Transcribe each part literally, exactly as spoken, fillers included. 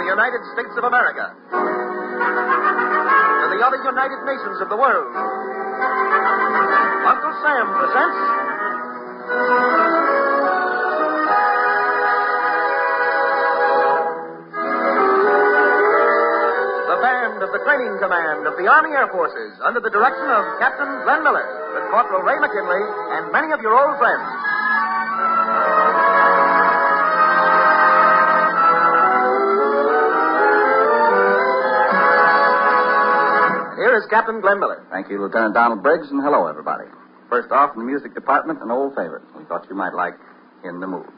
the United States of America to the other United Nations of the world, Uncle Sam presents the band of the Training Command of the Army Air Forces under the direction of Captain Glenn Miller with Corporal Ray McKinley and many of your old friends. Here is Captain Glenn Miller. Thank you, Lieutenant Donald Briggs, and hello, everybody. First off, in the music department, an old favorite we thought you might like, In the Mood.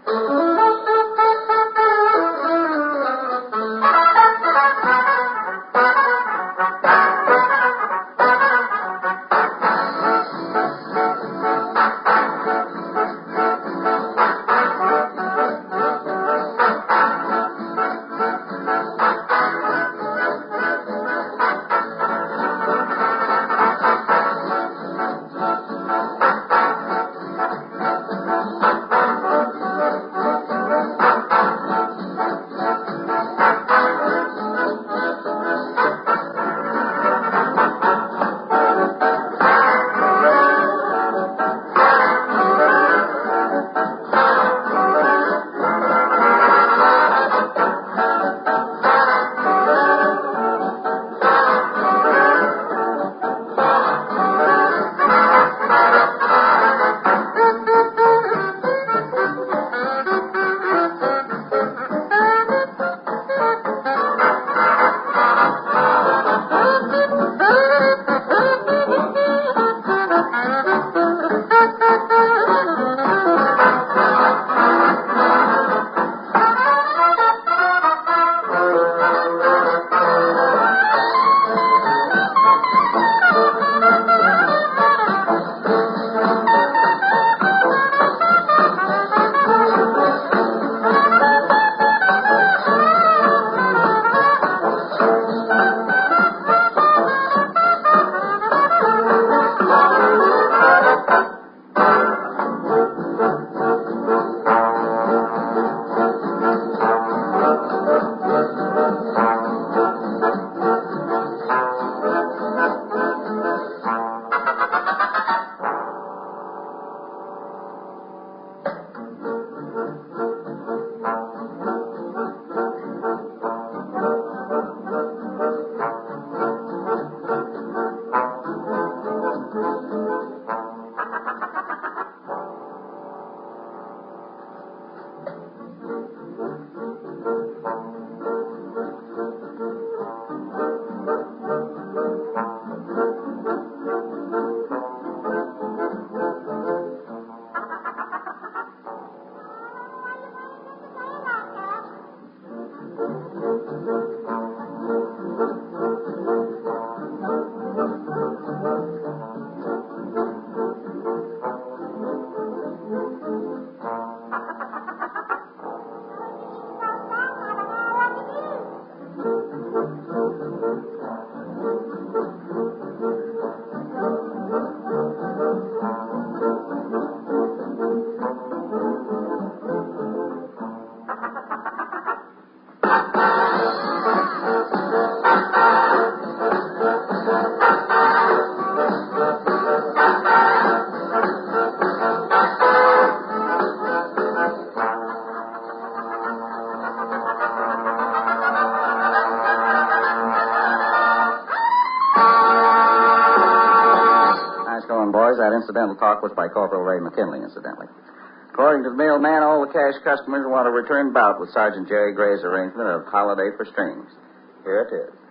That incidental talk was by Corporal Ray McKinley, incidentally. According to the mailman, all the cash customers want a return bout with Sergeant Jerry Gray's arrangement of Holiday for Strings. Here it is.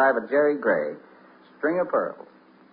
Private Jerry Gray, String of Pearls.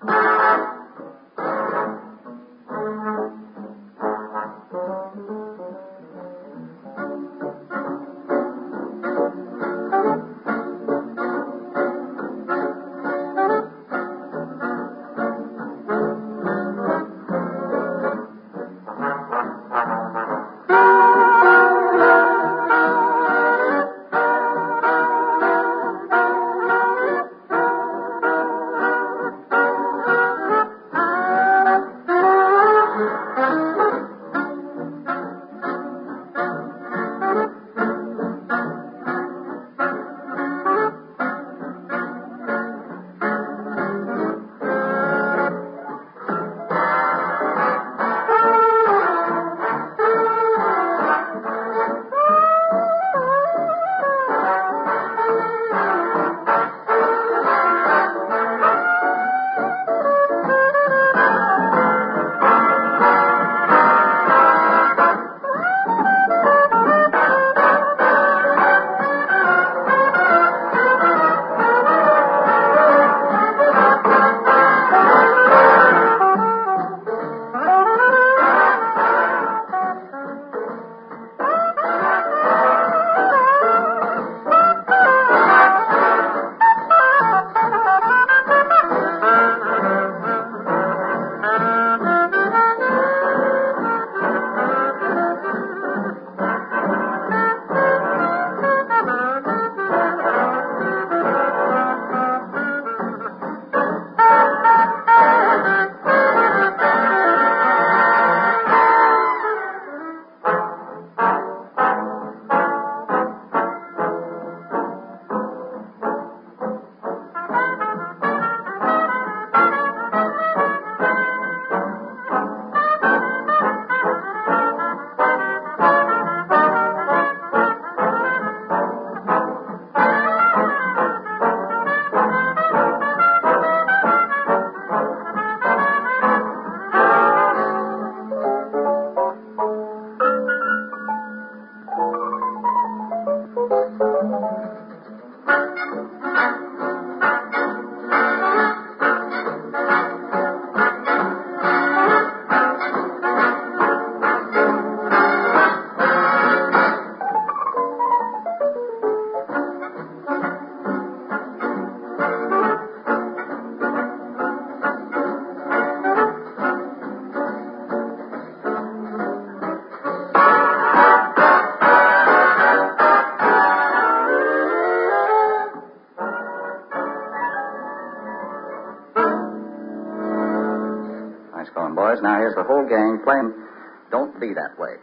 Nice going, boys. Now here's the whole gang playing Don't Be That Way.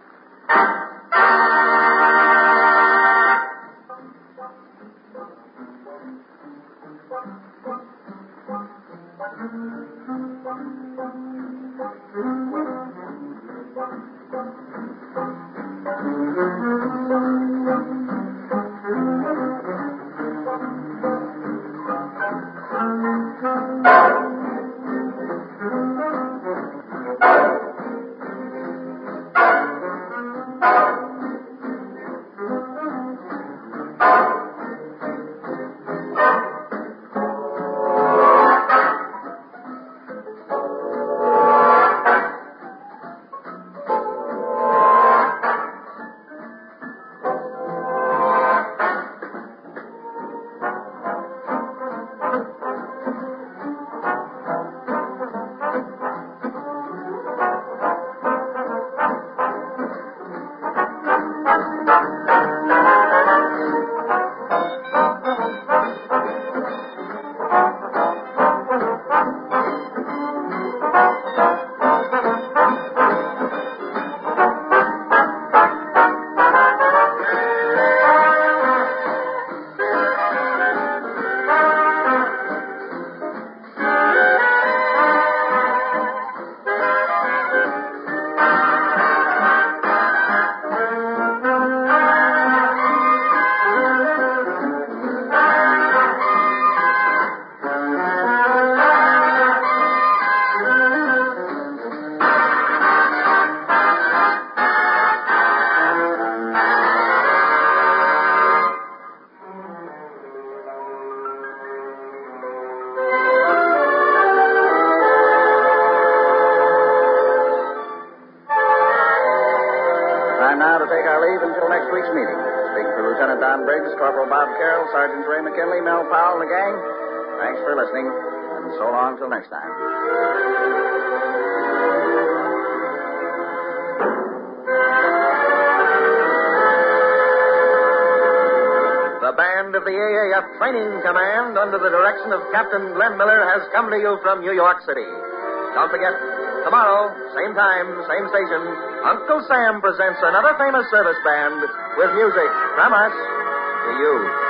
our leave until next week's meeting. Speaking for Lieutenant Don Briggs, Corporal Bob Carroll, Sergeants Ray McKinley, Mel Powell, and the gang, thanks for listening, and so long till next time. The band of the A A F Training Command, under the direction of Captain Glenn Miller, has come to you from New York City. Don't forget, tomorrow, same time, same station, Uncle Sam presents another famous service band with music from us to you.